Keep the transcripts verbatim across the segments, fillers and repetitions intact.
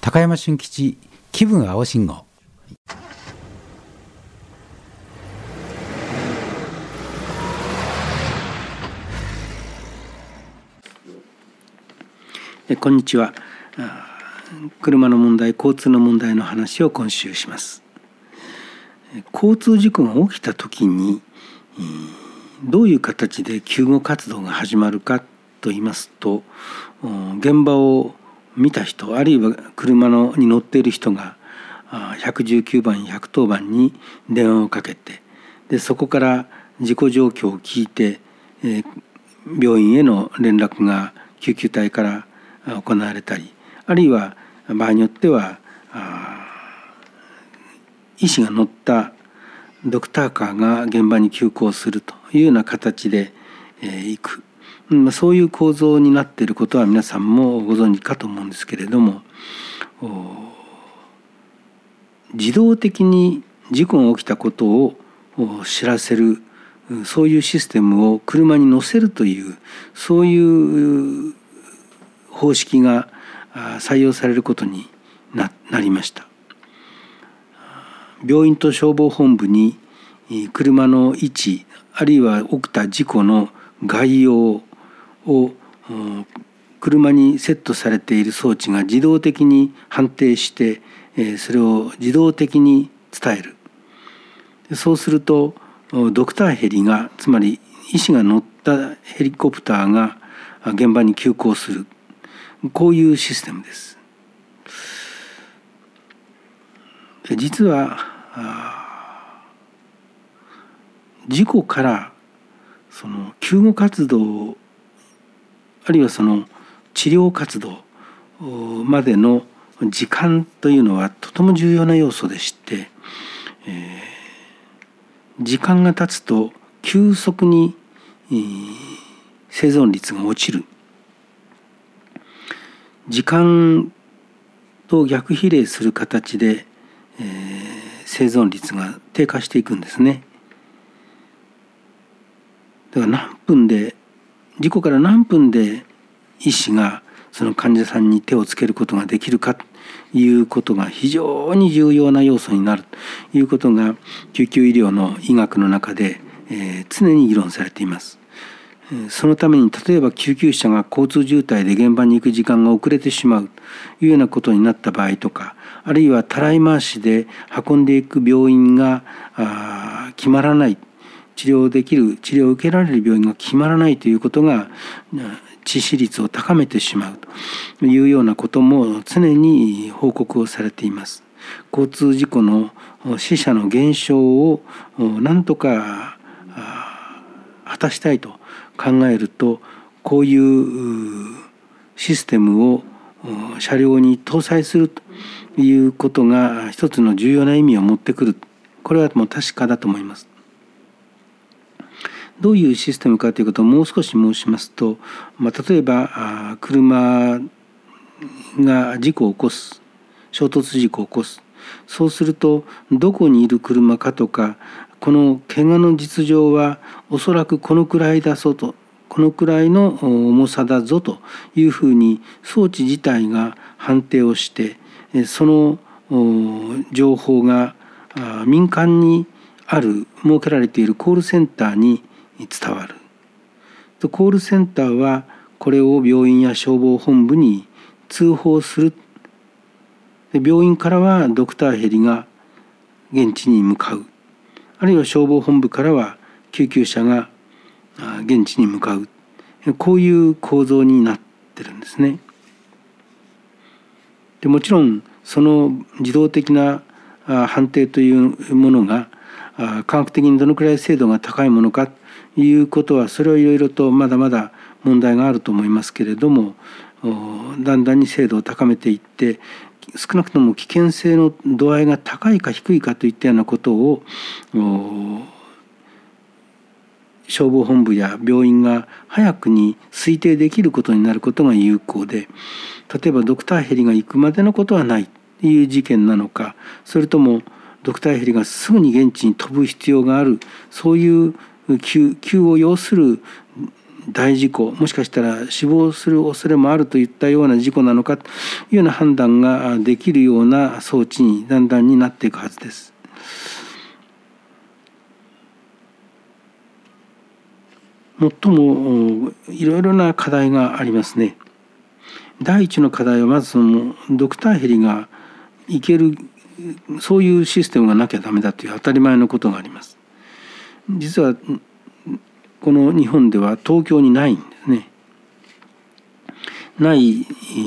高山俊吉気分青信号。 えこんにちは。車の問題、交通の問題の話を今週します。交通事故が起きた時にどういう形で救護活動が始まるかと言いますと、現場を見た人、あるいは車のに乗っている人がひゃくじゅうきゅうばんひゃくとおばんに電話をかけて、でそこから事故状況を聞いて、えー、病院への連絡が救急隊から行われたり、あるいは場合によっては医師が乗ったドクターカーが現場に急行するというような形で、えー、行く、そういう構造になっていることは皆さんもご存知かと思うんですけれども、自動的に事故が起きたことを知らせる、そういうシステムを車に載せるという、そういう方式が採用されることに な, なりました。病院と消防本部に車の位置、あるいは起きた事故の概要を車にセットされている装置が自動的に判定して、それを自動的に伝える。そうするとドクターヘリが、つまり医師が乗ったヘリコプターが現場に急行する、こういうシステムです。実は事故からその救護活動、あるいはその治療活動までの時間というのはとても重要な要素でして、えー、時間が経つと急速に、えー、生存率が落ちる。時間と逆比例する形で、えー、生存率が低下していくんですね。だから何分で、事故から何分で医師がその患者さんに手をつけることができるかということが非常に重要な要素になるということが救急医療の医学の中で、えー、常に議論されています。そのために例えば救急車が交通渋滞で現場に行く時間が遅れてしまうというようなことになった場合とか、あるいはたらい回しで運んでいく病院が決まらない、治療できる、治療を受けられる病院が決まらないということが致死率を高めてしまうというようなことも常に報告をされています。交通事故の死者の減少を何とか果たしたいと考えると、こういうシステムを車両に搭載するということが一つの重要な意味を持ってくる。これはもう確かだと思います。どういうシステムかということをもう少し申しますと、まあ、例えば車が事故を起こす、衝突事故を起こす。そうするとどこにいる車かとか、この怪我の実情はおそらくこのくらいだぞと、このくらいの重さだぞというふうに装置自体が判定をして、その情報が民間にある設けられているコールセンターに伝わる。コールセンターはこれを病院や消防本部に通報する。病院からはドクターヘリが現地に向かう。あるいは消防本部からは救急車が現地に向かう。こういう構造になってるんですね。でもちろんその自動的な判定というものが科学的にどのくらい精度が高いものかということは、それはいろいろとまだまだ問題があると思いますけれども、だんだんに精度を高めていって、少なくとも危険性の度合いが高いか低いかといったようなことを消防本部や病院が早くに推定できることになることが有効で、例えばドクターヘリが行くまでのことはないという事件なのか、それともドクターヘリがすぐに現地に飛ぶ必要がある、そういう急、急を要する大事故、もしかしたら死亡する恐れもあるといったような事故なのかというような判断ができるような装置にだんだんになっていくはずです。最もいろいろな課題がありますね。第一の課題はまずそのドクターヘリが行ける、そういうシステムがなきゃダメだという当たり前のことがあります。実はこの日本では東京にないんですね。ない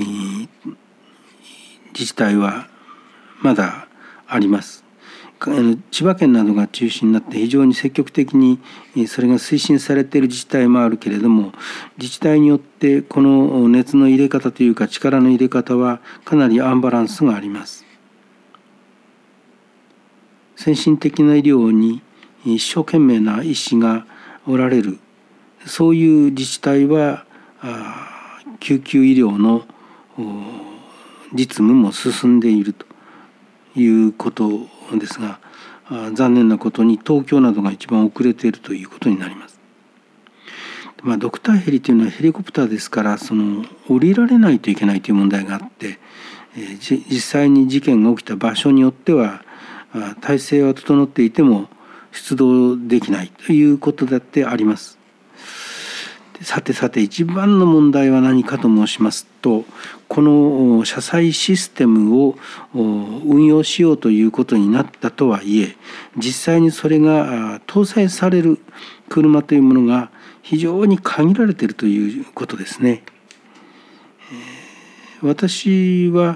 自治体はまだあります。千葉県などが中心になって非常に積極的にそれが推進されている自治体もあるけれども、自治体によってこの熱の入れ方というか力の入れ方はかなりアンバランスがあります。先進的な医療に一生懸命な医師がおられる、そういう自治体は救急医療の実務も進んでいるということですが、残念なことに東京などが一番遅れているということになります。まあ、ドクターヘリというのはヘリコプターですから、その降りられないといけないという問題があって、実際に事件が起きた場所によっては体制は整っていても出動できないということだってあります。さてさて、一番の問題は何かと申しますと、この車載システムを運用しようということになったとはいえ、実際にそれが搭載される車というものが非常に限られているということですね。私は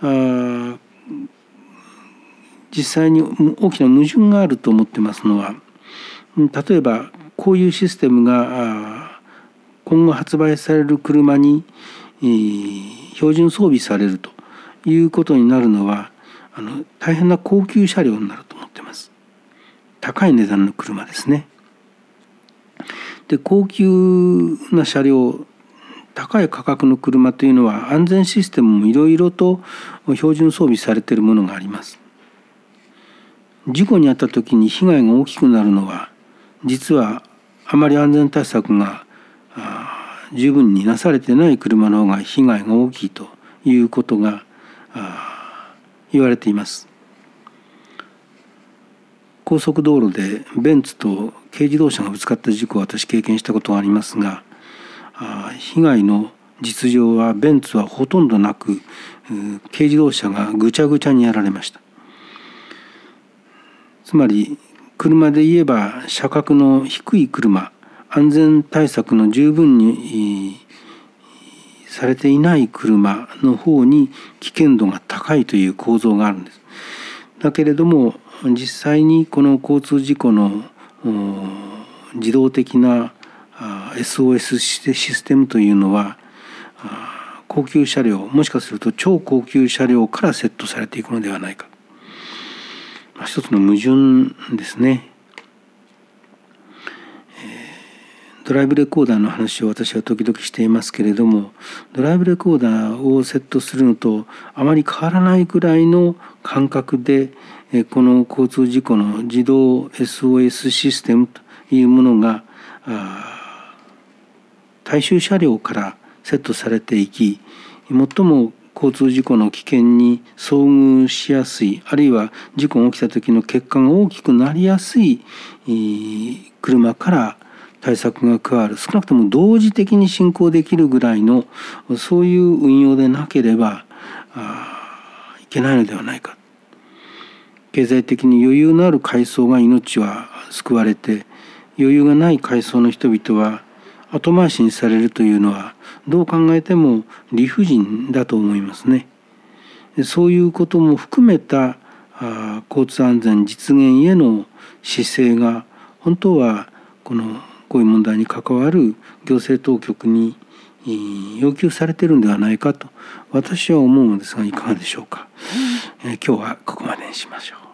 実際に大きな矛盾があると思ってますのは、例えばこういうシステムが今後発売される車に標準装備されるということになるのは、あの大変な高級車両になると思っています。高い値段の車ですね。で、高級な車両、高い価格の車というのは安全システムもいろいろと標準装備されているものがあります。事故に遭った時に被害が大きくなるのは、実はあまり安全対策が十分になされてない車の方が被害が大きいということが言われています。高速道路でベンツと軽自動車がぶつかった事故を私経験したことがありますが、被害の実情はベンツはほとんどなく、軽自動車がぐちゃぐちゃにやられました。つまり車で言えば車格の低い車、安全対策の十分にされていない車の方に危険度が高いという構造があるんです。だけれども実際にこの交通事故の自動的な エスオーエス システムというのは高級車両、もしかすると超高級車両からセットされていくのではないか、一つの矛盾ですね。ドライブレコーダーの話を私は時々していますけれども、ドライブレコーダーをセットするのとあまり変わらないくらいの感覚で、この交通事故の自動 エスオーエス システムというものが大衆車両からセットされていき、最も交通事故の危険に遭遇しやすい、あるいは事故が起きた時の結果が大きくなりやすい車から対策が加わる、少なくとも同時的に進行できるぐらいのそういう運用でなければいけないのではないか。経済的に余裕のある階層が命は救われて、余裕がない階層の人々は後回しにされるというのはどう考えても理不尽だと思いますね。そういうことも含めた交通安全実現への姿勢が本当はこのこういう問題に関わる行政当局に要求されているんではないかと私は思うのですが、いかがでしょうか。えー、今日はここまでにしましょう。